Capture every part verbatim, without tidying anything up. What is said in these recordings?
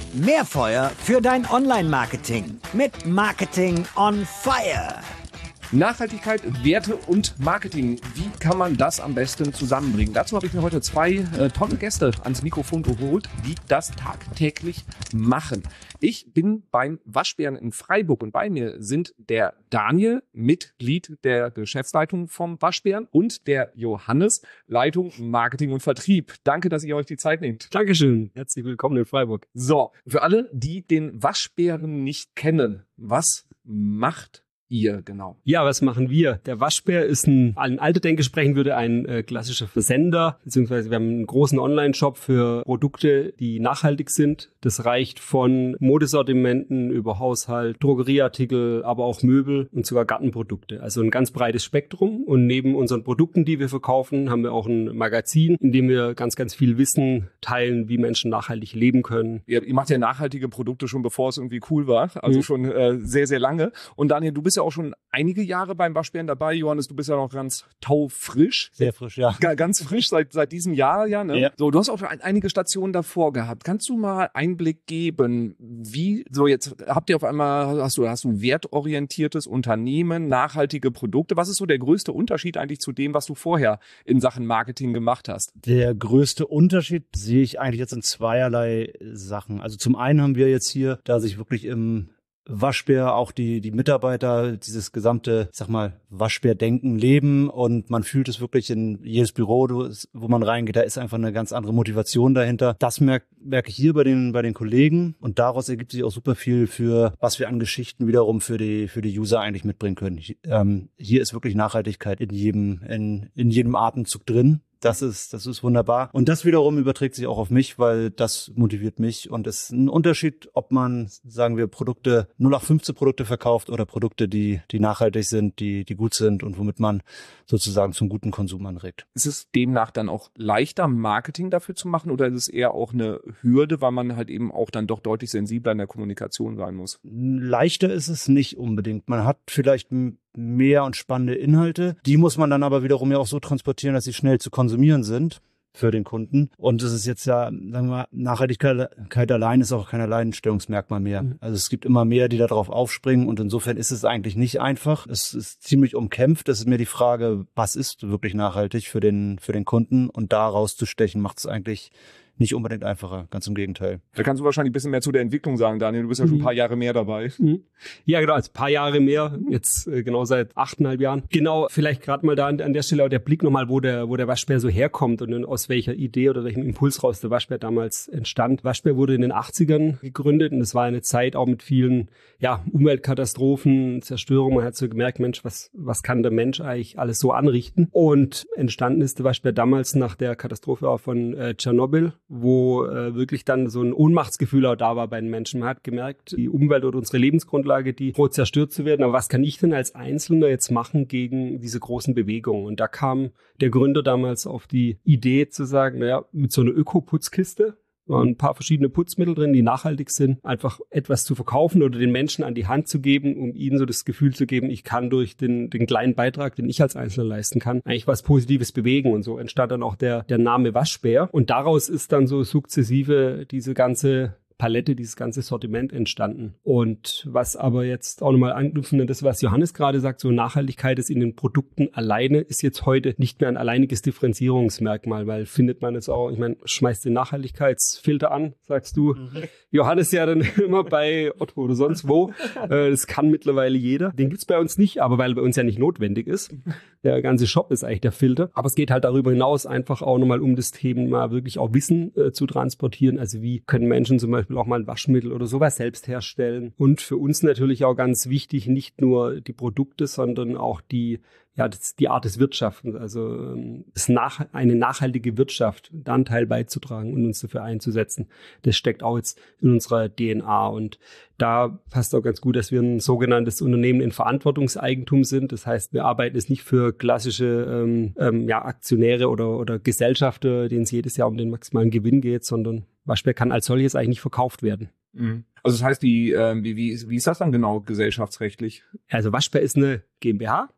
Mehr Feuer für dein Online-Marketing mit Marketing on Fire. Nachhaltigkeit, Werte und Marketing. Wie kann man das am besten zusammenbringen? Dazu habe ich mir heute zwei äh, tolle Gäste ans Mikrofon geholt, die das tagtäglich machen. Ich bin beim Waschbären in Freiburg und bei mir sind der Daniel, Mitglied der Geschäftsleitung vom Waschbären, und der Johannes, Leitung Marketing und Vertrieb. Danke, dass ihr euch die Zeit nehmt. Dankeschön. Herzlich willkommen in Freiburg. So, für alle, die den Waschbären nicht kennen, was macht ihr genau? Ja, was machen wir? Der Waschbär ist ein, ein alter Denke sprechen würde, ein äh, klassischer Versender, beziehungsweise wir haben einen großen Online-Shop für Produkte, die nachhaltig sind. Das reicht von Modesortimenten über Haushalt, Drogerieartikel, aber auch Möbel und sogar Gartenprodukte. Also ein ganz breites Spektrum. Und neben unseren Produkten, die wir verkaufen, haben wir auch ein Magazin, in dem wir ganz, ganz viel Wissen teilen, wie Menschen nachhaltig leben können. Ihr, ihr macht ja nachhaltige Produkte schon, bevor es irgendwie cool war. Also mhm. schon äh, sehr, sehr lange. Und Daniel, du bist ja auch schon einige Jahre beim Waschbären dabei. Johannes, du bist ja noch ganz taufrisch. Sehr frisch, ja. G- ganz frisch seit seit diesem Jahr, ja, ne? Ja. So, du hast auch schon ein, einige Stationen davor gehabt. Kannst du mal Einblick geben, wie, so jetzt habt ihr auf einmal, hast du, hast du wertorientiertes Unternehmen, nachhaltige Produkte. Was ist so der größte Unterschied eigentlich zu dem, was du vorher in Sachen Marketing gemacht hast? Der größte Unterschied sehe ich eigentlich jetzt in zweierlei Sachen. Also zum einen haben wir jetzt hier, da sich wirklich im Waschbär auch die die Mitarbeiter dieses gesamte, ich sag mal, Waschbär-Denken leben, und man fühlt es wirklich in jedes Büro, wo man reingeht, da ist einfach eine ganz andere Motivation dahinter. Das merke merke ich hier bei den bei den Kollegen, und daraus ergibt sich auch super viel für, was wir an Geschichten wiederum für die für die User eigentlich mitbringen können. Ich, ähm, hier ist wirklich Nachhaltigkeit in jedem in in jedem Atemzug drin. Das ist, das ist wunderbar. Und das wiederum überträgt sich auch auf mich, weil das motiviert mich. Und es ist ein Unterschied, ob man, sagen wir, Produkte, null acht fünfzehn Produkte verkauft oder Produkte, die, die nachhaltig sind, die, die gut sind und womit man sozusagen zum guten Konsum anregt. Ist es demnach dann auch leichter, Marketing dafür zu machen, oder ist es eher auch eine Hürde, weil man halt eben auch dann doch deutlich sensibler in der Kommunikation sein muss? Leichter ist es nicht unbedingt. Man hat vielleicht mehr und spannende Inhalte. Die muss man dann aber wiederum ja auch so transportieren, dass sie schnell zu konsumieren sind für den Kunden. Und das ist jetzt ja, sagen wir mal, Nachhaltigkeit allein ist auch kein Alleinstellungsmerkmal mehr. Mhm. Also es gibt immer mehr, die da drauf aufspringen, und insofern ist es eigentlich nicht einfach. Es ist ziemlich umkämpft. Es ist mir die Frage, was ist wirklich nachhaltig für den, für den Kunden, und da rauszustechen macht es eigentlich nicht unbedingt einfacher, ganz im Gegenteil. Da kannst du wahrscheinlich ein bisschen mehr zu der Entwicklung sagen, Daniel. Du bist ja schon ein paar Jahre mehr dabei. Mhm. Ja, genau, also ein paar Jahre mehr, jetzt äh, genau seit achteinhalb Jahren. Genau, vielleicht gerade mal da an, an der Stelle auch der Blick nochmal, wo der, wo der Waschbär so herkommt und aus welcher Idee oder welchem Impuls raus der Waschbär damals entstand. Waschbär wurde in den achtzigern gegründet, und es war eine Zeit auch mit vielen, ja, Umweltkatastrophen, Zerstörung. Man hat so gemerkt, Mensch, was, was kann der Mensch eigentlich alles so anrichten? Und entstanden ist der Waschbär damals nach der Katastrophe auch von äh, Tschernobyl, wo äh, wirklich dann so ein Ohnmachtsgefühl auch da war bei den Menschen. Man hat gemerkt, die Umwelt oder unsere Lebensgrundlage, die droht zerstört zu werden. Aber was kann ich denn als Einzelner jetzt machen gegen diese großen Bewegungen? Und da kam der Gründer damals auf die Idee zu sagen, naja, mit so einer Öko-Putzkiste, waren ein paar verschiedene Putzmittel drin, die nachhaltig sind, einfach etwas zu verkaufen oder den Menschen an die Hand zu geben, um ihnen so das Gefühl zu geben, ich kann durch den, den kleinen Beitrag, den ich als Einzelner leisten kann, eigentlich was Positives bewegen. Und so entstand dann auch der, der Name Waschbär. Und daraus ist dann so sukzessive diese ganze Palette, dieses ganze Sortiment entstanden. Und was aber jetzt auch nochmal anknüpfen an das, was Johannes gerade sagt, so Nachhaltigkeit ist in den Produkten alleine, ist jetzt heute nicht mehr ein alleiniges Differenzierungsmerkmal, weil findet man jetzt auch, ich meine, schmeißt den Nachhaltigkeitsfilter an, sagst du. Mhm. Johannes ja dann immer bei Otto oder sonst wo. Das kann mittlerweile jeder. Den gibt's bei uns nicht, aber weil bei uns ja nicht notwendig ist. Der ganze Shop ist eigentlich der Filter. Aber es geht halt darüber hinaus einfach auch nochmal um das Thema wirklich auch Wissen äh, zu transportieren. Also wie können Menschen zum Beispiel auch mal ein Waschmittel oder sowas selbst herstellen. Und für uns natürlich auch ganz wichtig, nicht nur die Produkte, sondern auch die, ja, das, die Art des Wirtschaftens, also das nach, eine nachhaltige Wirtschaft, da einen Teil beizutragen und uns dafür einzusetzen. Das steckt auch jetzt in unserer D N A, und da passt auch ganz gut, dass wir ein sogenanntes Unternehmen in Verantwortungseigentum sind. Das heißt, wir arbeiten jetzt nicht für klassische ähm, ähm, ja, Aktionäre oder, oder Gesellschafter, denen es jedes Jahr um den maximalen Gewinn geht, sondern Waschbär kann als solches eigentlich nicht verkauft werden. Mhm. Also das heißt, die, äh, wie, wie, wie ist das dann genau gesellschaftsrechtlich? Also Waschbär ist eine GmbH, mhm.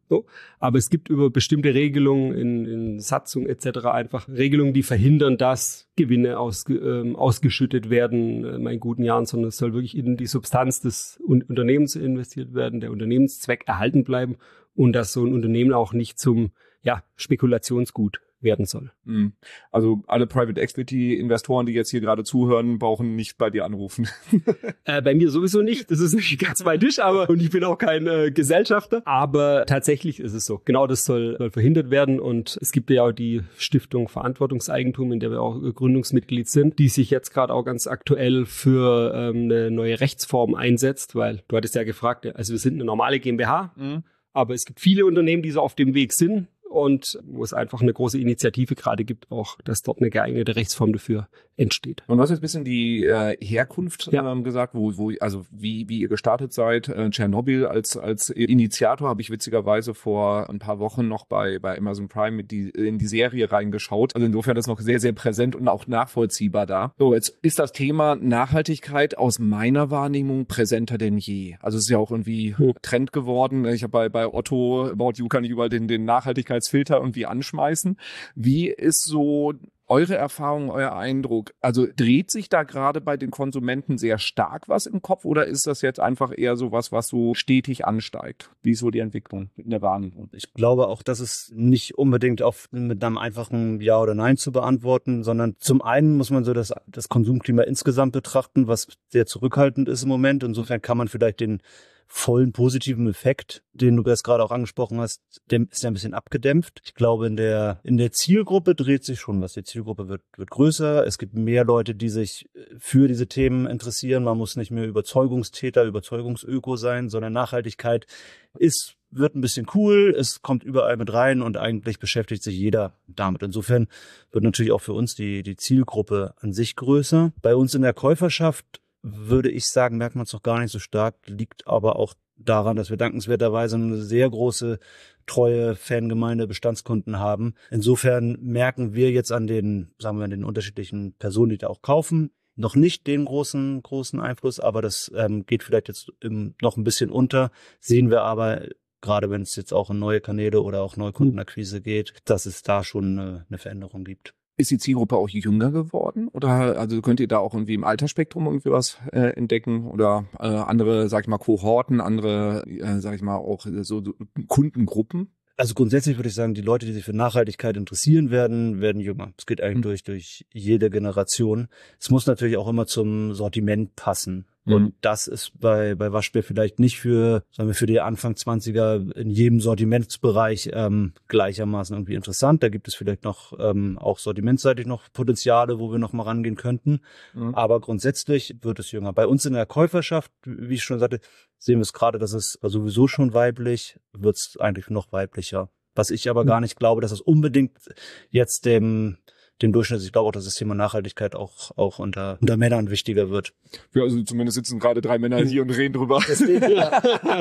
So. Aber es gibt über bestimmte Regelungen in, in Satzung et cetera einfach Regelungen, die verhindern, dass Gewinne aus, ähm, ausgeschüttet werden äh, in guten Jahren, sondern es soll wirklich in die Substanz des Un- Unternehmens investiert werden, der Unternehmenszweck erhalten bleiben und dass so ein Unternehmen auch nicht zum ja, Spekulationsgut werden soll. Also alle Private Equity Investoren, die jetzt hier gerade zuhören, brauchen nicht bei dir anrufen. äh, bei mir sowieso nicht. Das ist nicht ganz mein Tisch, aber und ich bin auch kein äh, Gesellschafter. Aber tatsächlich ist es so. Genau das soll, soll verhindert werden. Und es gibt ja auch die Stiftung Verantwortungseigentum, in der wir auch Gründungsmitglied sind, die sich jetzt gerade auch ganz aktuell für ähm, eine neue Rechtsform einsetzt, weil du hattest ja gefragt, also wir sind eine normale GmbH, mhm. aber es gibt viele Unternehmen, die so auf dem Weg sind. Und wo es einfach eine große Initiative gerade gibt, auch, dass dort eine geeignete Rechtsform dafür entsteht. Und du hast jetzt ein bisschen die äh, Herkunft ja. ähm, gesagt, wo, wo, also wie, wie ihr gestartet seid. Äh, Tschernobyl als, als Initiator habe ich witzigerweise vor ein paar Wochen noch bei, bei Amazon Prime mit die, in die Serie reingeschaut. Also insofern ist noch sehr, sehr präsent und auch nachvollziehbar da. So, jetzt ist das Thema Nachhaltigkeit aus meiner Wahrnehmung präsenter denn je. Also es ist ja auch irgendwie hm. Trend geworden. Ich habe bei, bei Otto About You kann ich überall den, den Nachhaltigkeitsfilter irgendwie anschmeißen. Wie ist so eure Erfahrung, euer Eindruck? Also dreht sich da gerade bei den Konsumenten sehr stark was im Kopf oder ist das jetzt einfach eher so was, was so stetig ansteigt? Wie ist so die Entwicklung in der Wahrnehmung? Ich glaube auch, dass es nicht unbedingt auf, mit einem einfachen Ja oder Nein zu beantworten, sondern zum einen muss man so das, das Konsumklima insgesamt betrachten, was sehr zurückhaltend ist im Moment. Insofern kann man vielleicht den vollen positiven Effekt, den du jetzt gerade auch angesprochen hast, der ist ja ein bisschen abgedämpft. Ich glaube, in der in der Zielgruppe dreht sich schon was. Die Zielgruppe wird wird größer. Es gibt mehr Leute, die sich für diese Themen interessieren. Man muss nicht mehr Überzeugungstäter, Überzeugungsöko sein, sondern Nachhaltigkeit ist wird ein bisschen cool. Es kommt überall mit rein und eigentlich beschäftigt sich jeder damit. Insofern wird natürlich auch für uns die die Zielgruppe an sich größer. Bei uns in der Käuferschaft würde ich sagen, merkt man es noch gar nicht so stark, liegt aber auch daran, dass wir dankenswerterweise eine sehr große, treue Fangemeinde, Bestandskunden haben. Insofern merken wir jetzt an den, sagen wir, an den unterschiedlichen Personen, die da auch kaufen, noch nicht den großen, großen Einfluss, aber das ähm, geht vielleicht jetzt im, noch ein bisschen unter, sehen wir aber, gerade wenn es jetzt auch in neue Kanäle oder auch Neukundenakquise geht, dass es da schon eine, eine Veränderung gibt. Ist die Zielgruppe auch jünger geworden? Oder also könnt ihr da auch irgendwie im Altersspektrum irgendwie was äh, entdecken? Oder äh, andere, sag ich mal, Kohorten, andere, äh, sag ich mal, auch so, so Kundengruppen? Also grundsätzlich würde ich sagen, die Leute, die sich für Nachhaltigkeit interessieren werden, werden jünger. Es geht eigentlich mhm. durch durch jede Generation. Es muss natürlich auch immer zum Sortiment passen. Und mhm. das ist bei bei Waschbär vielleicht nicht für, sagen wir, für die Anfang zwanziger in jedem Sortimentsbereich ähm, gleichermaßen irgendwie interessant. Da gibt es vielleicht noch ähm, auch sortimentseitig noch Potenziale, wo wir noch mal rangehen könnten. Mhm. Aber grundsätzlich wird es jünger. Bei uns in der Käuferschaft, wie ich schon sagte, sehen wir es gerade, dass es sowieso schon weiblich, wird es eigentlich noch weiblicher. Was ich aber mhm. gar nicht glaube, dass es unbedingt jetzt dem dem Durchschnitt, ich glaube auch, dass das Thema Nachhaltigkeit auch auch unter unter Männern wichtiger wird. Ja, also zumindest sitzen gerade drei Männer hier und reden drüber. Ja,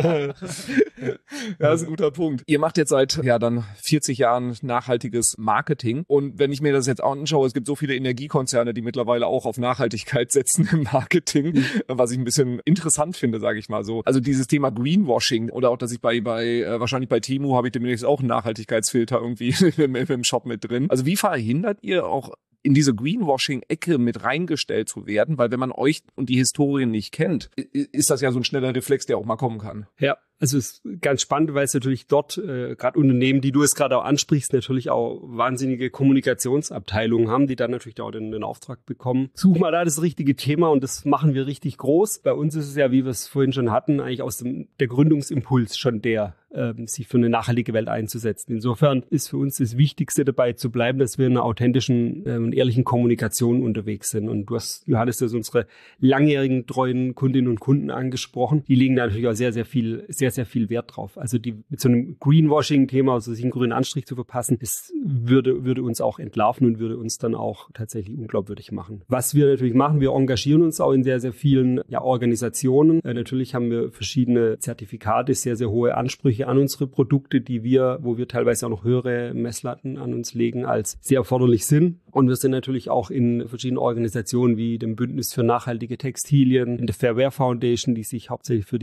das ist ein guter Punkt. Ihr macht jetzt seit ja dann vierzig Jahren nachhaltiges Marketing und wenn ich mir das jetzt anschaue, es gibt so viele Energiekonzerne, die mittlerweile auch auf Nachhaltigkeit setzen im Marketing, mhm. was ich ein bisschen interessant finde, sage ich mal so. Also dieses Thema Greenwashing oder auch, dass ich bei bei äh, wahrscheinlich bei Temu habe ich demnächst auch einen Nachhaltigkeitsfilter irgendwie im, im Shop mit drin. Also wie verhindert ihr auch in diese Greenwashing-Ecke mit reingestellt zu werden, weil wenn man euch und die Historien nicht kennt, ist das ja so ein schneller Reflex, der auch mal kommen kann. Ja, also es ist ganz spannend, weil es natürlich dort, äh, gerade Unternehmen, die du es gerade auch ansprichst, natürlich auch wahnsinnige Kommunikationsabteilungen haben, die dann natürlich auch den, den Auftrag bekommen. Such mal da das richtige Thema und das machen wir richtig groß. Bei uns ist es ja, wie wir es vorhin schon hatten, eigentlich aus dem der Gründungsimpuls schon der, ähm, sich für eine nachhaltige Welt einzusetzen. Insofern ist für uns das Wichtigste dabei zu bleiben, dass wir in einer authentischen und ähm, ehrlichen Kommunikation unterwegs sind. Und du hast, Johannes, das unsere langjährigen treuen Kundinnen und Kunden angesprochen. Die legen da natürlich auch sehr, sehr viel, sehr, sehr viel Wert drauf. Also die mit so einem Greenwashing-Thema, also sich einen grünen Anstrich zu verpassen, das würde, würde uns auch entlarven und würde uns dann auch tatsächlich unglaubwürdig machen. Was wir natürlich machen, wir engagieren uns auch in sehr, sehr vielen ja, Organisationen. Äh, natürlich haben wir verschiedene Zertifikate, sehr, sehr hohe Ansprüche an unsere Produkte, die wir, wo wir teilweise auch noch höhere Messlatten an uns legen, als sehr erforderlich sind. Und wir sind natürlich auch in verschiedenen Organisationen wie dem Bündnis für nachhaltige Textilien, in der Fair Wear Foundation, die sich hauptsächlich für die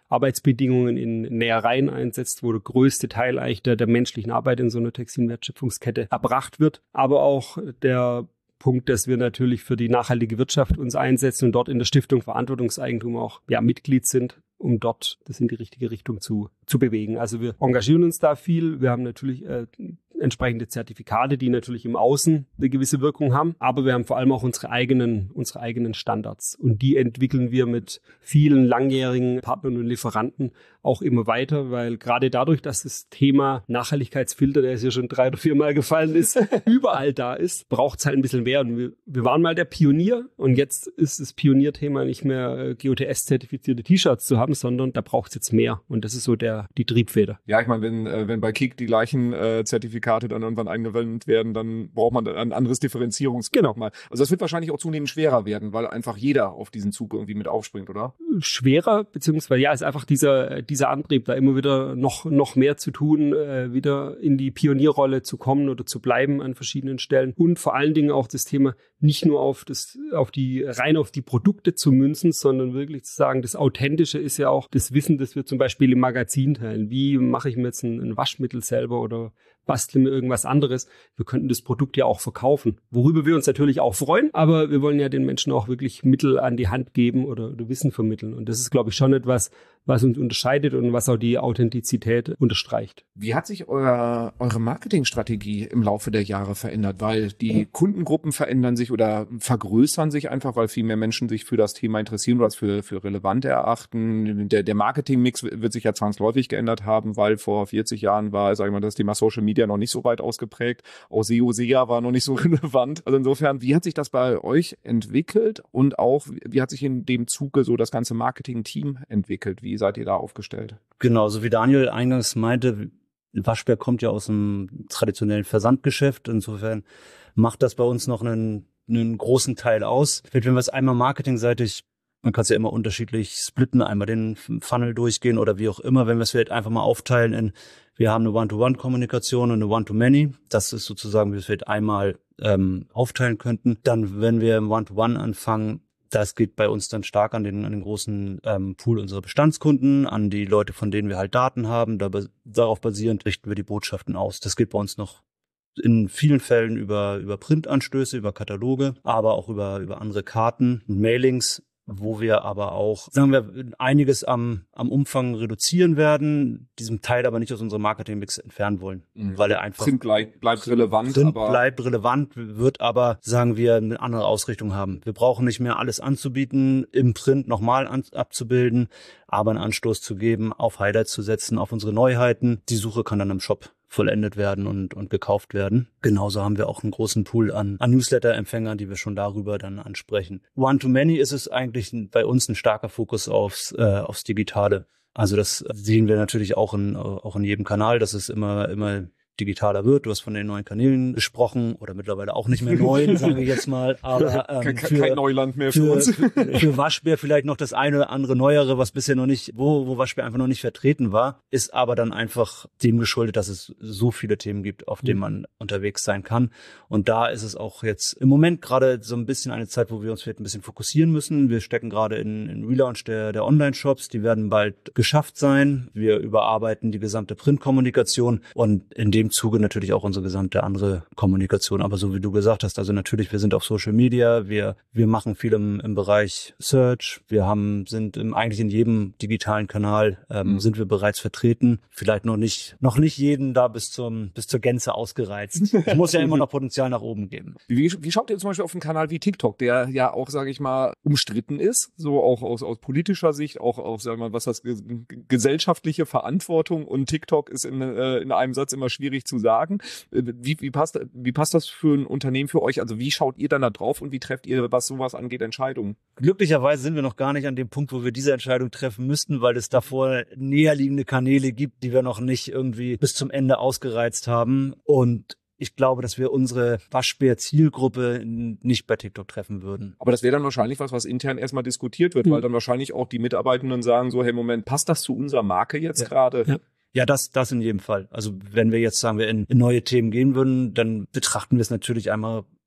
Arbeitsbedingungen in Nähereien einsetzt, wo der größte Teil eigentlich der, der menschlichen Arbeit in so einer Textilwertschöpfungskette erbracht wird. Aber auch der Punkt, dass wir natürlich für die nachhaltige Wirtschaft uns einsetzen und dort in der Stiftung Verantwortungseigentum auch ja, Mitglied sind, um dort das in die richtige Richtung zu, zu bewegen. Also wir engagieren uns da viel. Wir haben natürlich äh, entsprechende Zertifikate, die natürlich im Außen eine gewisse Wirkung haben. Aber wir haben vor allem auch unsere eigenen, unsere eigenen Standards. Und die entwickeln wir mit vielen langjährigen Partnern und Lieferanten auch immer weiter, weil gerade dadurch, dass das Thema Nachhaltigkeitsfilter, der ist ja schon drei oder viermal gefallen ist, überall da ist, braucht es halt ein bisschen mehr. Und wir, wir waren mal der Pionier und jetzt ist das Pionierthema nicht mehr G O T S-zertifizierte T-Shirts zu haben, sondern da braucht es jetzt mehr. Und das ist so der die Triebfeder. Ja, ich meine, wenn, äh, wenn bei Kik die gleichen äh, Zertifikate dann irgendwann eingewendet werden, dann braucht man ein anderes Differenzierungsmerkmal. Genau. Also das wird wahrscheinlich auch zunehmend schwerer werden, weil einfach jeder auf diesen Zug irgendwie mit aufspringt, oder? Schwerer, beziehungsweise ja, ist einfach dieser, dieser Antrieb, da immer wieder noch, noch mehr zu tun, äh, wieder in die Pionierrolle zu kommen oder zu bleiben an verschiedenen Stellen. Und vor allen Dingen auch das Thema nicht nur auf das, auf die, rein auf die Produkte zu münzen, sondern wirklich zu sagen, das Authentische ist ja auch das Wissen, das wir zum Beispiel im Magazin teilen. Wie mache ich mir jetzt ein, ein Waschmittel selber oder bastle mir irgendwas anderes? Wir könnten das Produkt ja auch verkaufen, worüber wir uns natürlich auch freuen, aber wir wollen ja den Menschen auch wirklich Mittel an die Hand geben oder, oder Wissen vermitteln. Und das ist, glaube ich, schon etwas, was uns unterscheidet und was auch die Authentizität unterstreicht. Wie hat sich euer, eure Marketingstrategie im Laufe der Jahre verändert? Weil die Kundengruppen verändern sich oder vergrößern sich einfach, weil viel mehr Menschen sich für das Thema interessieren oder es für, für relevant erachten. Der, der Marketingmix wird sich ja zwangsläufig geändert haben, weil vor vierzig Jahren war, sage ich mal, das Thema Social Media noch nicht so weit ausgeprägt. Auch S E O, S E A war noch nicht so relevant. Also insofern, wie hat sich das bei euch entwickelt und auch, wie hat sich in dem Zuge so das ganze Marketing-Team entwickelt? Wie seid ihr da aufgestellt? Genau, so wie Daniel eingangs meinte, Waschbär kommt ja aus dem traditionellen Versandgeschäft. Insofern macht das bei uns noch einen, einen großen Teil aus. Wenn wir es einmal marketingseitig, man kann es ja immer unterschiedlich splitten, einmal den Funnel durchgehen oder wie auch immer, wenn wir es vielleicht einfach mal aufteilen in, wir haben eine One-to-One-Kommunikation und eine One-to-Many. Das ist sozusagen, wie wir es vielleicht einmal ähm, aufteilen könnten. Dann, wenn wir im One-to-One anfangen, das geht bei uns dann stark an den, an den großen ähm, Pool unserer Bestandskunden, an die Leute, von denen wir halt Daten haben. Da, darauf basierend richten wir die Botschaften aus. Das geht bei uns noch in vielen Fällen über, über Printanstöße, über Kataloge, aber auch über, über andere Karten und Mailings, wo wir aber auch, sagen wir, einiges am, am Umfang reduzieren werden, diesem Teil aber nicht aus unserem Marketingmix entfernen wollen, mhm. weil er einfach Print bleibt, bleibt relevant, Print aber bleibt relevant, wird aber, sagen wir, eine andere Ausrichtung haben. Wir brauchen nicht mehr alles anzubieten, im Print nochmal an, abzubilden, aber einen Anstoß zu geben, auf Highlights zu setzen, auf unsere Neuheiten. Die Suche kann dann im Shop vollendet werden und, und gekauft werden. Genauso haben wir auch einen großen Pool an, an Newsletter-Empfängern, die wir schon darüber dann ansprechen. One-to-Many ist es eigentlich bei uns ein starker Fokus aufs, äh, aufs Digitale. Also das sehen wir natürlich auch in, auch in jedem Kanal, dass es immer, immer digitaler wird. Du hast von den neuen Kanälen gesprochen oder mittlerweile auch nicht mehr neu, sage ich jetzt mal. Aber ähm, kein, kein Neuland mehr für, für uns. Für, für Waschbär vielleicht noch das eine oder andere Neuere, was bisher noch nicht, wo, wo Waschbär einfach noch nicht vertreten war, ist aber dann einfach dem geschuldet, dass es so viele Themen gibt, auf denen man unterwegs sein kann. Und da ist es auch jetzt im Moment gerade so ein bisschen eine Zeit, wo wir uns vielleicht ein bisschen fokussieren müssen. Wir stecken gerade in, in Relaunch der, der Online-Shops. Die werden bald geschafft sein. Wir überarbeiten die gesamte Printkommunikation und in dem Zuge natürlich auch unsere gesamte andere Kommunikation. Aber so wie du gesagt hast, also natürlich, wir sind auf Social Media, wir wir machen viel im, im Bereich Search, wir haben sind im, eigentlich in jedem digitalen Kanal ähm, mhm. sind wir bereits vertreten. Vielleicht noch nicht noch nicht jeden da bis zum bis zur Gänze ausgereizt. Es muss ja immer noch Potenzial nach oben geben. Wie, wie schaut ihr zum Beispiel auf einen Kanal wie TikTok, der ja auch, sage ich mal, umstritten ist, so auch aus, aus politischer Sicht, auch auf, sagen wir mal, was das gesellschaftliche Verantwortung, und TikTok ist in, äh, in einem Satz immer schwierig zu sagen. Wie, wie, passt, wie passt das für ein Unternehmen für euch? Also wie schaut ihr dann da drauf und wie trefft ihr, was sowas angeht, Entscheidungen? Glücklicherweise sind wir noch gar nicht an dem Punkt, wo wir diese Entscheidung treffen müssten, weil es davor näherliegende Kanäle gibt, die wir noch nicht irgendwie bis zum Ende ausgereizt haben. Und ich glaube, dass wir unsere Waschbär-Zielgruppe nicht bei TikTok treffen würden. Aber das wäre dann wahrscheinlich was, was intern erstmal diskutiert wird, mhm. weil dann wahrscheinlich auch die Mitarbeitenden sagen so, hey, Moment, passt das zu unserer Marke jetzt ja. gerade? Ja. Ja, das, das in jedem Fall. Also wenn wir jetzt sagen, wir in, in neue Themen gehen würden, dann betrachten wir es natürlich einmal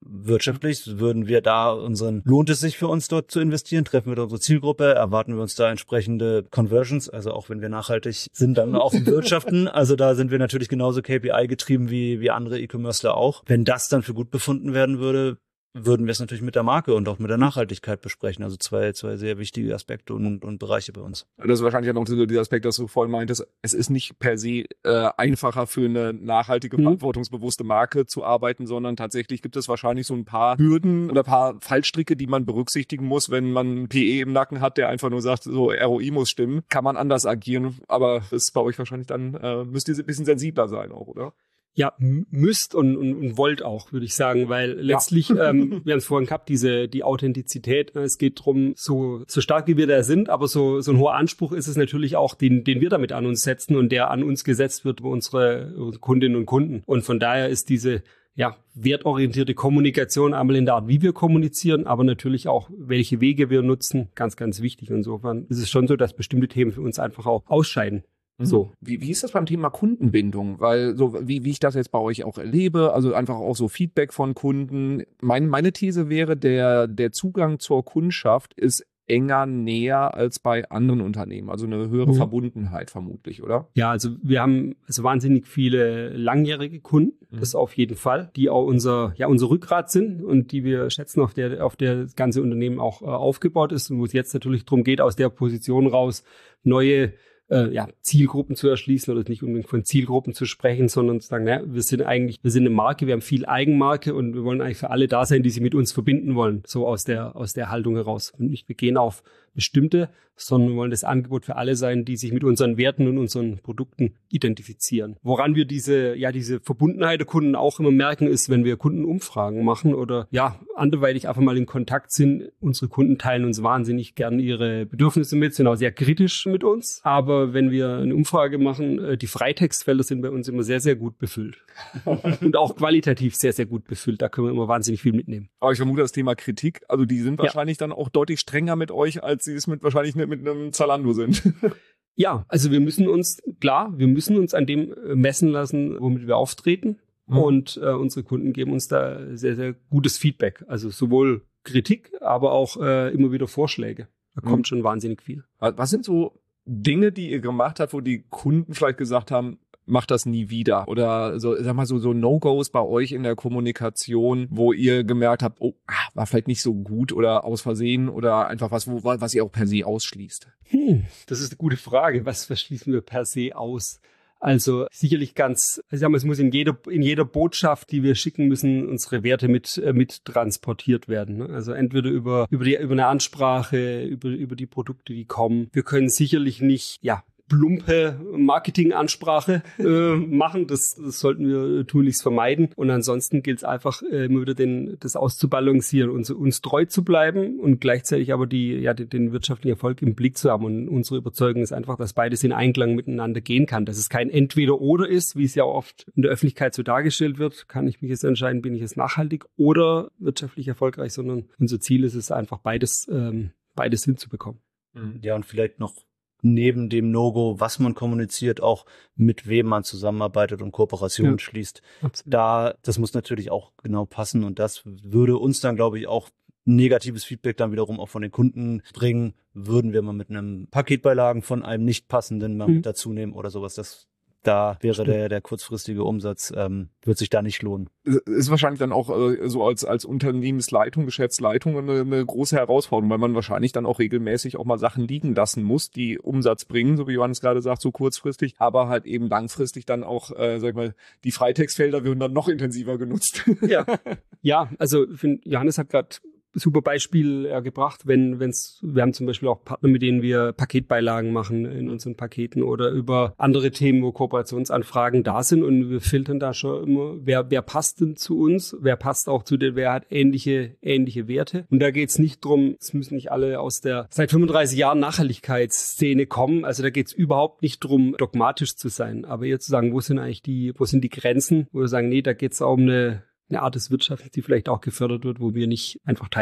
wirtschaftlich würden wir da unseren, lohnt es sich für uns dort zu investieren? Treffen wir da unsere Zielgruppe? Erwarten wir uns da entsprechende Conversions? Also auch wenn wir nachhaltig sind, dann auch im Wirtschaften. Also da sind wir natürlich genauso K P I getrieben wie, wie andere E-Commercer auch. Wenn das dann für gut befunden werden würde, würden wir es natürlich mit der Marke und auch mit der Nachhaltigkeit besprechen. Also zwei, zwei sehr wichtige Aspekte und, und Bereiche bei uns. Das ist wahrscheinlich auch noch so dieser Aspekt, dass du vorhin meintest, es ist nicht per se äh, einfacher für eine nachhaltige, mhm. verantwortungsbewusste Marke zu arbeiten, sondern tatsächlich gibt es wahrscheinlich so ein paar Hürden oder ein paar Fallstricke, die man berücksichtigen muss, wenn man einen P E im Nacken hat, der einfach nur sagt, so R O I muss stimmen, kann man anders agieren, aber das ist bei euch wahrscheinlich dann, äh, müsst ihr ein bisschen sensibler sein auch, oder? Ja, müsst und, und, und wollt auch, würde ich sagen, weil letztlich, ja. ähm, wir haben es vorhin gehabt, diese die Authentizität, es geht drum, so so stark wie wir da sind, aber so so ein hoher Anspruch ist es natürlich auch, den den wir damit an uns setzen und der an uns gesetzt wird bei unsere Kundinnen und Kunden. Und von daher ist diese ja wertorientierte Kommunikation einmal in der Art, wie wir kommunizieren, aber natürlich auch, welche Wege wir nutzen, ganz, ganz wichtig. Insofern ist es schon so, dass bestimmte Themen für uns einfach auch ausscheiden. So. Wie, wie ist das beim Thema Kundenbindung? Weil so wie, wie ich das jetzt bei euch auch erlebe, also einfach auch so Feedback von Kunden. Mein, meine These wäre, der, der Zugang zur Kundschaft ist enger, näher als bei anderen Unternehmen. Also eine höhere mhm. Verbundenheit vermutlich, oder? Ja, also wir haben also wahnsinnig viele langjährige Kunden, mhm. das auf jeden Fall, die auch unser, ja, unser Rückgrat sind und die wir schätzen, auf der, auf der das ganze Unternehmen auch äh, aufgebaut ist und wo es jetzt natürlich darum geht, aus der Position raus neue Äh, ja, Zielgruppen zu erschließen oder nicht unbedingt von Zielgruppen zu sprechen, sondern zu sagen, naja, wir sind eigentlich, wir sind eine Marke, wir haben viel Eigenmarke und wir wollen eigentlich für alle da sein, die sie mit uns verbinden wollen, so aus der, aus der Haltung heraus. Und nicht, wir gehen auf bestimmte, sondern wir wollen das Angebot für alle sein, die sich mit unseren Werten und unseren Produkten identifizieren. Woran wir diese, ja, diese Verbundenheit der Kunden auch immer merken, ist, wenn wir Kundenumfragen machen oder, ja, anderweitig einfach mal in Kontakt sind. Unsere Kunden teilen uns wahnsinnig gern ihre Bedürfnisse mit, sind auch sehr kritisch mit uns. Aber wenn wir eine Umfrage machen, die Freitextfelder sind bei uns immer sehr, sehr gut befüllt. Und auch qualitativ sehr, sehr gut befüllt. Da können wir immer wahnsinnig viel mitnehmen. Aber ich vermute, das Thema Kritik, also die sind wahrscheinlich ja. dann auch deutlich strenger mit euch, als sie es mit wahrscheinlich mit einem Zalando sind. Ja, also wir müssen uns, klar, wir müssen uns an dem messen lassen, womit wir auftreten. Mhm. Und äh, unsere Kunden geben uns da sehr, sehr gutes Feedback. Also sowohl Kritik, aber auch äh, immer wieder Vorschläge. Da mhm. kommt schon wahnsinnig viel. Was sind so Dinge, die ihr gemacht habt, wo die Kunden vielleicht gesagt haben, macht das nie wieder? Oder so, sag mal so, so No-Gos bei euch in der Kommunikation, wo ihr gemerkt habt, oh, war vielleicht nicht so gut oder aus Versehen oder einfach was, wo, was ihr auch per se ausschließt? Hm, das ist eine gute Frage. Was verschließen wir per se aus? Also sicherlich ganz, also es muss in jeder, in jeder Botschaft, die wir schicken, müssen unsere Werte mit, äh, mit transportiert werden. Ne? Also entweder über, über die, über eine Ansprache, über, über die Produkte, die kommen. Wir können sicherlich nicht, ja, plumpe Marketingansprache äh, machen. Das, das sollten wir tunlichst vermeiden. Und ansonsten gilt es einfach, äh, immer wieder den, das auszubalancieren und so, uns treu zu bleiben und gleichzeitig aber die, ja, den, den wirtschaftlichen Erfolg im Blick zu haben. Und unsere Überzeugung ist einfach, dass beides in Einklang miteinander gehen kann. Dass es kein Entweder-Oder ist, wie es ja oft in der Öffentlichkeit so dargestellt wird. Kann ich mich jetzt entscheiden, bin ich jetzt nachhaltig oder wirtschaftlich erfolgreich, sondern unser Ziel ist es einfach, beides, ähm, beides hinzubekommen. Ja, und vielleicht noch neben dem No-Go, was man kommuniziert, auch mit wem man zusammenarbeitet und Kooperationen ja, schließt. Absolut. Da, das muss natürlich auch genau passen und das würde uns dann, glaube ich, auch negatives Feedback dann wiederum auch von den Kunden bringen, würden wir mal mit einem Paketbeilagen von einem nicht passenden mal mhm. mit dazu nehmen oder sowas. Das Da wäre der, der kurzfristige Umsatz, ähm, wird sich da nicht lohnen. Ist wahrscheinlich dann auch äh, so als, als Unternehmensleitung, Geschäftsleitung eine, eine große Herausforderung, weil man wahrscheinlich dann auch regelmäßig auch mal Sachen liegen lassen muss, die Umsatz bringen, so wie Johannes gerade sagt, so kurzfristig, aber halt eben langfristig dann auch, äh, sag ich mal, die Freitextfelder werden dann noch intensiver genutzt. Ja, ja, also ich finde, Johannes hat gerade super Beispiel äh, gebracht, wenn wenn's wir haben zum Beispiel auch Partner, mit denen wir Paketbeilagen machen in unseren Paketen oder über andere Themen, wo Kooperationsanfragen da sind und wir filtern da schon immer, wer wer passt denn zu uns, wer passt auch zu der, wer hat ähnliche ähnliche Werte und da geht's nicht drum, es müssen nicht alle aus der seit fünfunddreißig Jahren Nachhaltigkeitsszene kommen, also da geht's überhaupt nicht drum, dogmatisch zu sein, aber eher zu sagen, wo sind eigentlich die, wo sind die Grenzen, wo wir sagen, nee, da geht's auch um eine eine Art des Wirtschafts, die vielleicht auch gefördert wird, wo wir nicht einfach Teil sind.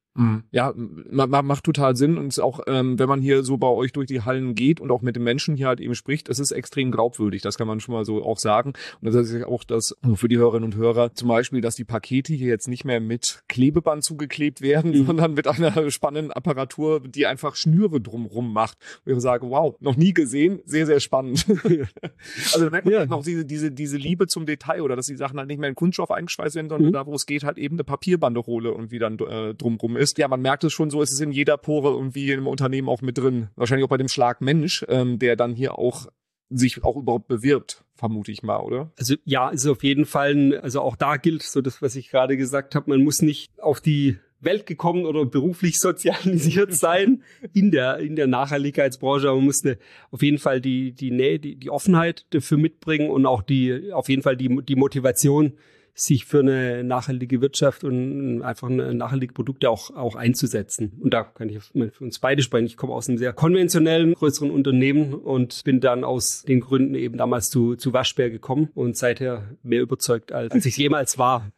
Ja, macht total Sinn und ist auch, ähm, wenn man hier so bei euch durch die Hallen geht und auch mit den Menschen hier halt eben spricht, es ist extrem glaubwürdig, das kann man schon mal so auch sagen. Und das ist auch das für die Hörerinnen und Hörer zum Beispiel, dass die Pakete hier jetzt nicht mehr mit Klebeband zugeklebt werden, mhm. sondern mit einer spannenden Apparatur, die einfach Schnüre drumrum macht. Und ich sage, wow, noch nie gesehen, sehr, sehr spannend. Also da merkt man ja noch diese, diese, diese Liebe zum Detail oder dass die Sachen halt nicht mehr in Kunststoff eingeschweißt werden, sondern mhm. da, wo es geht, halt eben eine Papierbanderole und wie dann äh, drumrum ist. Ja, man merkt es schon so, es ist in jeder Pore irgendwie im Unternehmen auch mit drin. Wahrscheinlich auch bei dem Schlag Mensch, ähm, der dann hier auch sich auch überhaupt bewirbt, vermute ich mal, oder? Also ja, ist auf jeden Fall, ein, also auch da gilt so das, was ich gerade gesagt habe, man muss nicht auf die Welt gekommen oder beruflich sozialisiert sein in der in der Nachhaltigkeitsbranche, aber man muss eine, auf jeden Fall die die Nähe, die die Offenheit dafür mitbringen und auch die auf jeden Fall die die Motivation, sich für eine nachhaltige Wirtschaft und einfach eine nachhaltige Produkte auch auch einzusetzen. Und da kann ich für uns beide sprechen. Ich komme aus einem sehr konventionellen, größeren Unternehmen und bin dann aus den Gründen eben damals zu zu Waschbär gekommen und seither mehr überzeugt, als, als ich jemals war.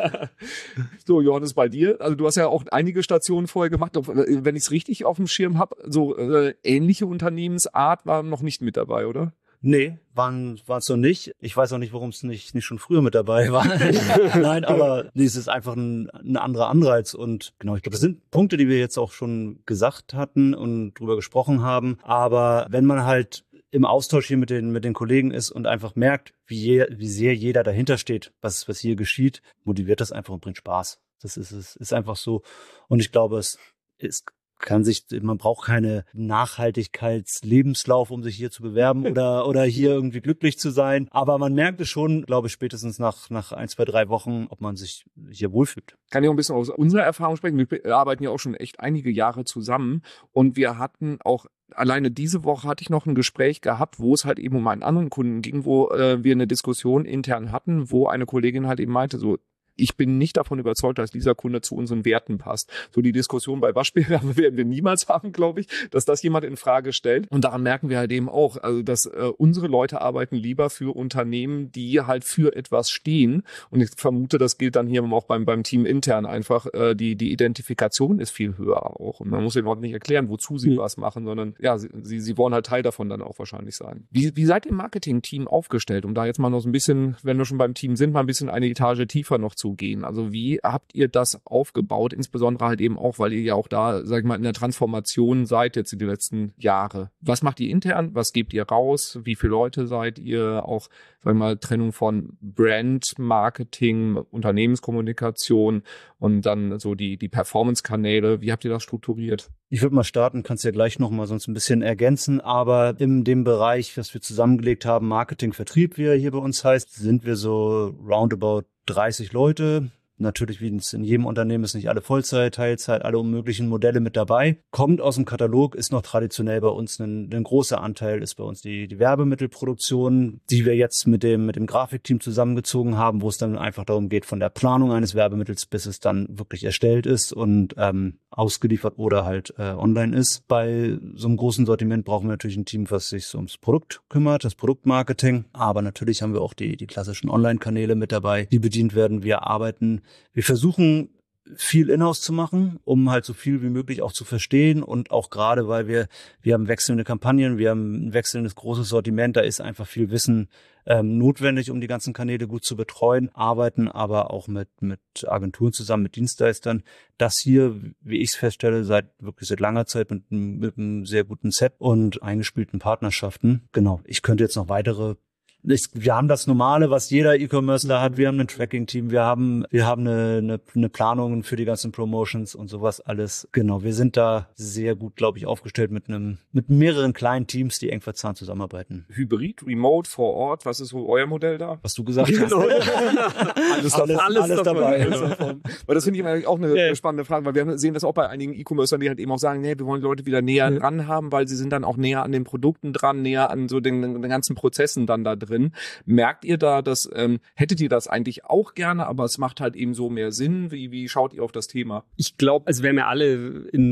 So, Johannes, bei dir. Also du hast ja auch einige Stationen vorher gemacht. Wenn ich es richtig auf dem Schirm habe, so äh, ähnliche Unternehmensart war noch nicht mit dabei, oder? Nee, waren es noch nicht. Ich weiß auch nicht, warum es nicht nicht schon früher mit dabei war. Nein, aber nee, es ist einfach ein, ein anderer Anreiz. Und genau, ich glaube, das sind Punkte, die wir jetzt auch schon gesagt hatten und drüber gesprochen haben. Aber wenn man halt im Austausch hier mit den mit den Kollegen ist und einfach merkt, wie, je, wie sehr jeder dahinter steht, was was hier geschieht, motiviert das einfach und bringt Spaß. Das ist es ist einfach so. Und ich glaube, es ist kann sich, man braucht keine Nachhaltigkeitslebenslauf, um sich hier zu bewerben oder oder hier irgendwie glücklich zu sein. Aber man merkt es schon, glaube ich, spätestens nach nach ein, zwei, drei Wochen, ob man sich hier wohlfühlt. Kann ich auch ein bisschen aus unserer Erfahrung sprechen. Wir arbeiten ja auch schon echt einige Jahre zusammen und wir hatten auch alleine diese Woche hatte ich noch ein Gespräch gehabt, wo es halt eben um einen anderen Kunden ging, wo äh, wir eine Diskussion intern hatten, wo eine Kollegin halt eben meinte, so, ich bin nicht davon überzeugt, dass dieser Kunde zu unseren Werten passt. So die Diskussion bei Waschbär werden wir niemals haben, glaube ich, dass das jemand in Frage stellt. Und daran merken wir halt eben auch, also dass äh, unsere Leute arbeiten lieber für Unternehmen, die halt für etwas stehen. Und ich vermute, das gilt dann hier auch beim beim Team intern einfach. Äh, die die Identifikation ist viel höher auch. Und man muss den Leuten nicht erklären, wozu sie mhm. was machen, sondern ja, sie, sie sie wollen halt Teil davon dann auch wahrscheinlich sein. Wie wie seid ihr im Marketing-Team aufgestellt? Um da jetzt mal noch so ein bisschen, wenn wir schon beim Team sind, mal ein bisschen eine Etage tiefer noch zu gehen. Also wie habt ihr das aufgebaut? Insbesondere halt eben auch, weil ihr ja auch da, sag ich mal, in der Transformation seid jetzt in den letzten Jahre. Was macht ihr intern? Was gebt ihr raus? Wie viele Leute seid ihr? Auch, sag ich mal, Trennung von Brand, Marketing, Unternehmenskommunikation und dann so die, die Performance-Kanäle. Wie habt ihr das strukturiert? Ich würde mal starten, kannst ja gleich nochmal sonst ein bisschen ergänzen, aber in dem Bereich, was wir zusammengelegt haben, Marketing, Vertrieb, wie er hier bei uns heißt, sind wir so roundabout dreißig Leute. Natürlich, wie es in jedem Unternehmen ist, nicht alle Vollzeit, Teilzeit, alle möglichen Modelle mit dabei. Kommt aus dem Katalog, ist noch traditionell bei uns ein, ein großer Anteil, ist bei uns die, die Werbemittelproduktion, die wir jetzt mit dem, mit dem Grafikteam zusammengezogen haben, wo es dann einfach darum geht, von der Planung eines Werbemittels, bis es dann wirklich erstellt ist und ähm, ausgeliefert oder halt äh, online ist. Bei so einem großen Sortiment brauchen wir natürlich ein Team, was sich so ums Produkt kümmert, das Produktmarketing. Aber natürlich haben wir auch die, die klassischen Online-Kanäle mit dabei, die bedient werden. Wir arbeiten Wir versuchen viel Inhouse zu machen, um halt so viel wie möglich auch zu verstehen und auch gerade, weil wir wir haben wechselnde Kampagnen, wir haben ein wechselndes großes Sortiment, da ist einfach viel Wissen ähm, notwendig, um die ganzen Kanäle gut zu betreuen, arbeiten aber auch mit mit Agenturen zusammen, mit Dienstleistern. Das hier, wie ich es feststelle, seit wirklich seit langer Zeit mit, mit einem sehr guten Set und eingespielten Partnerschaften. Genau, ich könnte jetzt noch weitere Ich, wir haben das Normale, was jeder E-Commercer hat. Wir haben ein Tracking-Team, wir haben wir haben eine, eine, eine Planung für die ganzen Promotions und sowas alles. Genau, wir sind da sehr gut, glaube ich, aufgestellt mit einem mit mehreren kleinen Teams, die eng verzahnt zusammenarbeiten. Hybrid, Remote, vor Ort, was ist so euer Modell da? Was du gesagt hast. alles, alles, alles, alles dabei. Alles davon. Weil das finde ich immer auch eine ja. spannende Frage, weil wir sehen das auch bei einigen E-Commercern, die halt eben auch sagen, nee, wir wollen die Leute wieder näher ja. dran haben, weil sie sind dann auch näher an den Produkten dran, näher an so den, den ganzen Prozessen dann da drin. Merkt ihr da, dass ähm, hättet ihr das eigentlich auch gerne, aber es macht halt eben so mehr Sinn? Wie, wie schaut ihr auf das Thema? Ich glaube, also wir haben ja alle in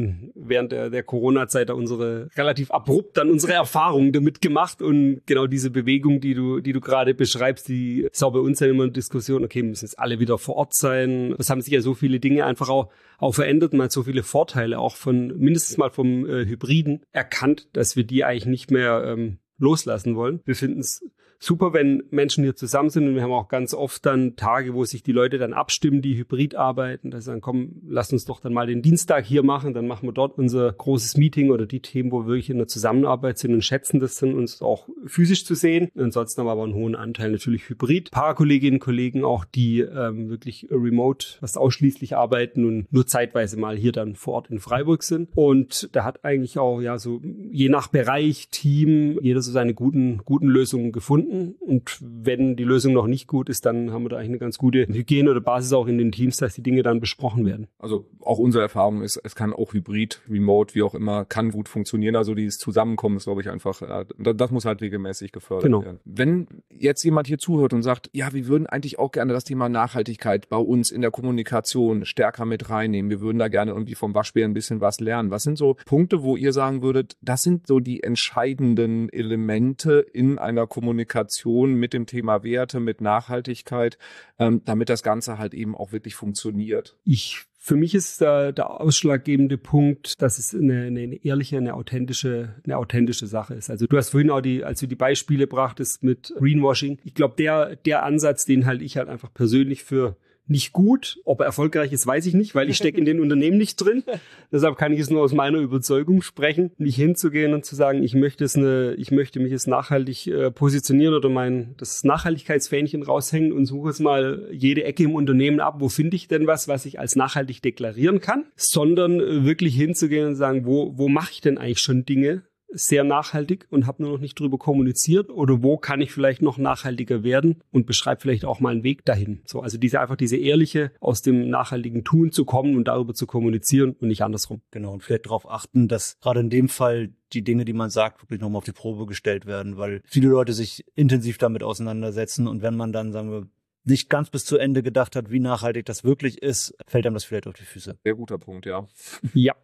während der, der Corona-Zeit da unsere relativ abrupt dann unsere Erfahrungen damit gemacht und genau diese Bewegung, die du, die du gerade beschreibst, die ist auch bei uns ja immer eine Diskussion, okay, müssen jetzt alle wieder vor Ort sein. Es haben sich ja so viele Dinge einfach auch, auch verändert, man hat so viele Vorteile auch von, mindestens mal vom äh, Hybriden erkannt, dass wir die eigentlich nicht mehr ähm, loslassen wollen. Wir finden es super, wenn Menschen hier zusammen sind und wir haben auch ganz oft dann Tage, wo sich die Leute dann abstimmen, die hybrid arbeiten, dass sie sagen, komm, lass uns doch dann mal den Dienstag hier machen, dann machen wir dort unser großes Meeting oder die Themen, wo wir wirklich in der Zusammenarbeit sind und schätzen das dann, uns auch physisch zu sehen. Ansonsten haben wir aber einen hohen Anteil natürlich hybrid. Ein paar Kolleginnen und Kollegen auch, die ähm, wirklich remote, fast ausschließlich arbeiten und nur zeitweise mal hier dann vor Ort in Freiburg sind. Und da hat eigentlich auch, ja, so je nach Bereich, Team, jeder so seine guten, guten Lösungen gefunden. Und wenn die Lösung noch nicht gut ist, dann haben wir da eigentlich eine ganz gute Hygiene oder Basis auch in den Teams, dass die Dinge dann besprochen werden. Also auch unsere Erfahrung ist, es kann auch hybrid, remote, wie auch immer, kann gut funktionieren. Also dieses Zusammenkommen ist, glaube ich, einfach, das muss halt regelmäßig gefördert genau. werden. Wenn jetzt jemand hier zuhört und sagt, ja, wir würden eigentlich auch gerne das Thema Nachhaltigkeit bei uns in der Kommunikation stärker mit reinnehmen. Wir würden da gerne irgendwie vom Waschbär ein bisschen was lernen. Was sind so Punkte, wo ihr sagen würdet, das sind so die entscheidenden Elemente in einer Kommunikation mit dem Thema Werte, mit Nachhaltigkeit, ähm, damit das Ganze halt eben auch wirklich funktioniert? Ich Für mich ist da der ausschlaggebende Punkt, dass es eine, eine ehrliche, eine authentische, eine authentische Sache ist. Also du hast vorhin auch die, als du die Beispiele brachtest mit Greenwashing, ich glaube, der, der Ansatz, den halte ich halt einfach persönlich für nicht gut. Ob er erfolgreich ist, weiß ich nicht, weil ich stecke in den Unternehmen nicht drin. Deshalb kann ich es nur aus meiner Überzeugung sprechen, nicht hinzugehen und zu sagen, ich möchte es eine, ich möchte mich jetzt nachhaltig äh, positionieren oder mein das Nachhaltigkeitsfähnchen raushängen und suche es mal jede Ecke im Unternehmen ab, wo finde ich denn was, was ich als nachhaltig deklarieren kann, sondern äh, wirklich hinzugehen und sagen, wo wo mache ich denn eigentlich schon Dinge sehr nachhaltig und habe nur noch nicht drüber kommuniziert oder wo kann ich vielleicht noch nachhaltiger werden und beschreibe vielleicht auch mal einen Weg dahin. So, also diese einfach diese ehrliche aus dem nachhaltigen Tun zu kommen und darüber zu kommunizieren und nicht andersrum. Genau, und vielleicht darauf achten, dass gerade in dem Fall die Dinge, die man sagt, wirklich nochmal auf die Probe gestellt werden, weil viele Leute sich intensiv damit auseinandersetzen und wenn man dann, sagen wir, nicht ganz bis zu Ende gedacht hat, wie nachhaltig das wirklich ist, fällt einem das vielleicht auf die Füße. Sehr guter Punkt, ja. Ja.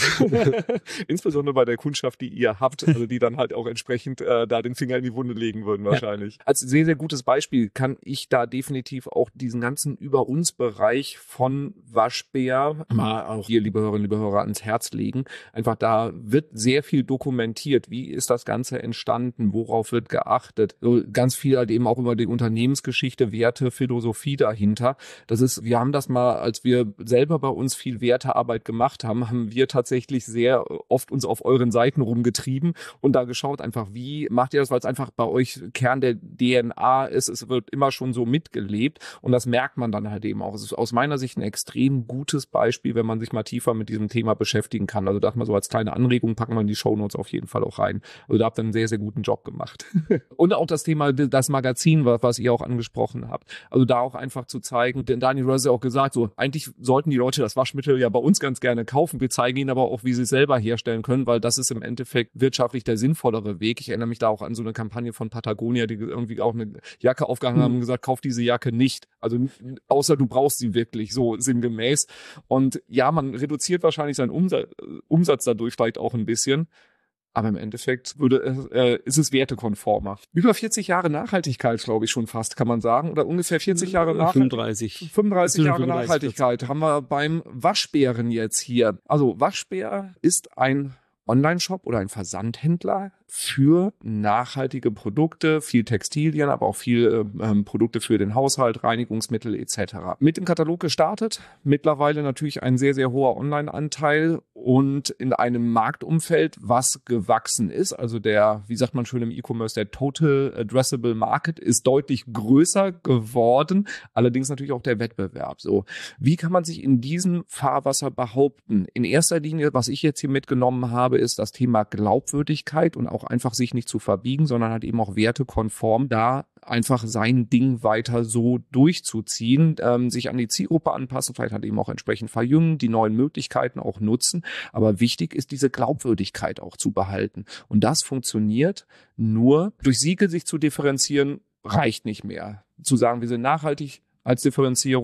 Insbesondere bei der Kundschaft, die ihr habt, also die dann halt auch entsprechend äh, da den Finger in die Wunde legen würden wahrscheinlich. Ja. Als sehr, sehr gutes Beispiel kann ich da definitiv auch diesen ganzen Über-uns-Bereich von Waschbär mal auch hier, liebe Hörerinnen, liebe Hörer, ans Herz legen. Einfach da wird sehr viel dokumentiert. Wie ist das Ganze entstanden? Worauf wird geachtet? So ganz viel halt eben auch über die Unternehmensgeschichte, Werte, Philosophie dahinter. Das ist, wir haben das mal, als wir selber bei uns viel Wertearbeit gemacht haben, haben wir tatsächlich sehr oft uns auf euren Seiten rumgetrieben und da geschaut einfach, wie macht ihr das, weil es einfach bei euch Kern der D N A ist, es wird immer schon so mitgelebt und das merkt man dann halt eben auch. Es ist aus meiner Sicht ein extrem gutes Beispiel, wenn man sich mal tiefer mit diesem Thema beschäftigen kann. Also das mal so als kleine Anregung, packen wir in die Shownotes auf jeden Fall auch rein. Also da habt ihr einen sehr, sehr guten Job gemacht. Und auch das Thema, das Magazin, was, was ihr auch angesprochen habt. Also da auch einfach zu zeigen, denn Daniel, du hast ja auch gesagt, so eigentlich sollten die Leute das Waschmittel ja bei uns ganz gerne kaufen. Wir zeigen ihnen aber auch, wie sie es selber herstellen können, weil das ist im Endeffekt wirtschaftlich der sinnvollere Weg. Ich erinnere mich da auch an so eine Kampagne von Patagonia, die irgendwie auch eine Jacke aufgehangen mhm. haben und gesagt, kauf diese Jacke nicht. Also außer du brauchst sie wirklich, so sinngemäß. Und ja, man reduziert wahrscheinlich seinen Umsatz, Umsatz dadurch vielleicht auch ein bisschen. Aber im Endeffekt würde, äh, ist es wertekonformer. Über vierzig Jahre Nachhaltigkeit, glaube ich schon fast, kann man sagen. Oder ungefähr vierzig Jahre Nachhaltigkeit. fünfunddreißig. fünfunddreißig Jahre Nachhaltigkeit haben wir beim Waschbären jetzt hier. Also Waschbär ist ein Online-Shop oder ein Versandhändler für nachhaltige Produkte, viel Textilien, aber auch viel ähm, Produkte für den Haushalt, Reinigungsmittel et cetera. Mit dem Katalog gestartet, mittlerweile natürlich ein sehr, sehr hoher Online-Anteil und in einem Marktumfeld, was gewachsen ist. Also der, wie sagt man schön im E-Commerce, der Total Addressable Market ist deutlich größer geworden, allerdings natürlich auch der Wettbewerb. So, wie kann man sich in diesem Fahrwasser behaupten? In erster Linie, was ich jetzt hier mitgenommen habe, ist das Thema Glaubwürdigkeit und auch einfach sich nicht zu verbiegen, sondern halt eben auch wertekonform da einfach sein Ding weiter so durchzuziehen, ähm, sich an die Zielgruppe anpassen, vielleicht halt eben auch entsprechend verjüngen, die neuen Möglichkeiten auch nutzen. Aber wichtig ist, diese Glaubwürdigkeit auch zu behalten. Und das funktioniert nur durch Siegel sich zu differenzieren, reicht nicht mehr. Zu sagen, wir sind nachhaltig als Differenzierung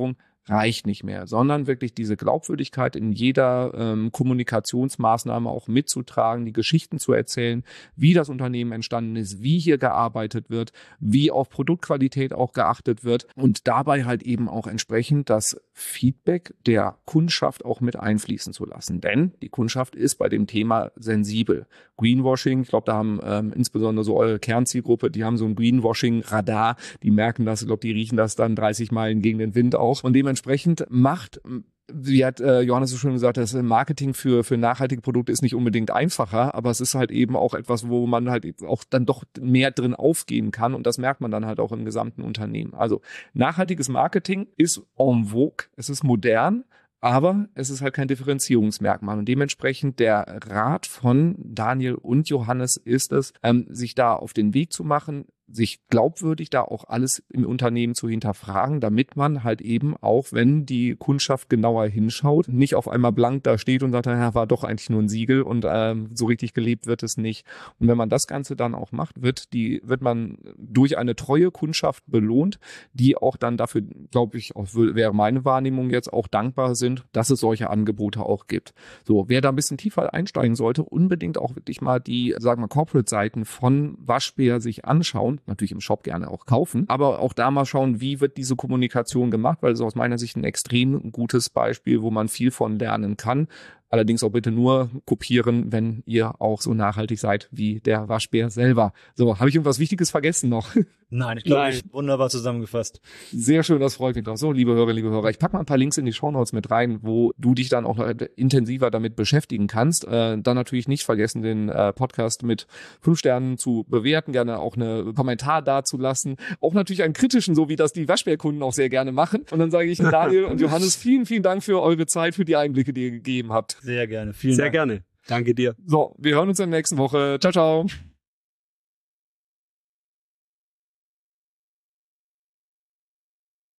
reicht nicht mehr, sondern wirklich diese Glaubwürdigkeit in jeder ähm, Kommunikationsmaßnahme auch mitzutragen, die Geschichten zu erzählen, wie das Unternehmen entstanden ist, wie hier gearbeitet wird, wie auf Produktqualität auch geachtet wird und dabei halt eben auch entsprechend das Feedback der Kundschaft auch mit einfließen zu lassen. Denn die Kundschaft ist bei dem Thema sensibel. Greenwashing, ich glaube, da haben ähm, insbesondere so eure Kernzielgruppe, die haben so ein Greenwashing-Radar, die merken das, ich glaube, die riechen das dann dreißig Meilen gegen den Wind auch. Und dementsprechend macht, wie hat äh, Johannes so schön gesagt, das Marketing für für nachhaltige Produkte ist nicht unbedingt einfacher, aber es ist halt eben auch etwas, wo man halt auch dann doch mehr drin aufgehen kann und das merkt man dann halt auch im gesamten Unternehmen. Also nachhaltiges Marketing ist en vogue, es ist modern, aber es ist halt kein Differenzierungsmerkmal und dementsprechend der Rat von Daniel und Johannes ist es, ähm, sich da auf den Weg zu machen, sich glaubwürdig da auch alles im Unternehmen zu hinterfragen, damit man halt eben auch, wenn die Kundschaft genauer hinschaut, nicht auf einmal blank da steht und sagt, ja, war doch eigentlich nur ein Siegel und ähm, so richtig gelebt wird es nicht. Und wenn man das Ganze dann auch macht, wird die wird man durch eine treue Kundschaft belohnt, die auch dann dafür, glaube ich, auch wäre meine Wahrnehmung jetzt auch dankbar sind, dass es solche Angebote auch gibt. So, wer da ein bisschen tiefer einsteigen sollte, unbedingt auch wirklich mal die, sagen wir, Corporate-Seiten von Waschbär sich anschauen, natürlich im Shop gerne auch kaufen, aber auch da mal schauen, wie wird diese Kommunikation gemacht, weil es aus meiner Sicht ein extrem gutes Beispiel, wo man viel von lernen kann. Allerdings auch bitte nur kopieren, wenn ihr auch so nachhaltig seid wie der Waschbär selber. So, habe ich irgendwas Wichtiges vergessen noch? Nein, ich glaube, wunderbar zusammengefasst. Sehr schön, das freut mich doch. So, liebe Hörer, liebe Hörer, ich packe mal ein paar Links in die Shownotes mit rein, wo du dich dann auch noch intensiver damit beschäftigen kannst. Äh, dann natürlich nicht vergessen, den äh, Podcast mit fünf Sternen zu bewerten, gerne auch einen Kommentar dazulassen. Auch natürlich einen kritischen, so wie das die Waschbärkunden auch sehr gerne machen. Und dann sage ich Daniel und Johannes, vielen, vielen Dank für eure Zeit, für die Einblicke, die ihr gegeben habt. Sehr gerne. Vielen Sehr Dank. gerne. Danke dir. So, wir hören uns in der nächsten Woche. Ciao, ciao.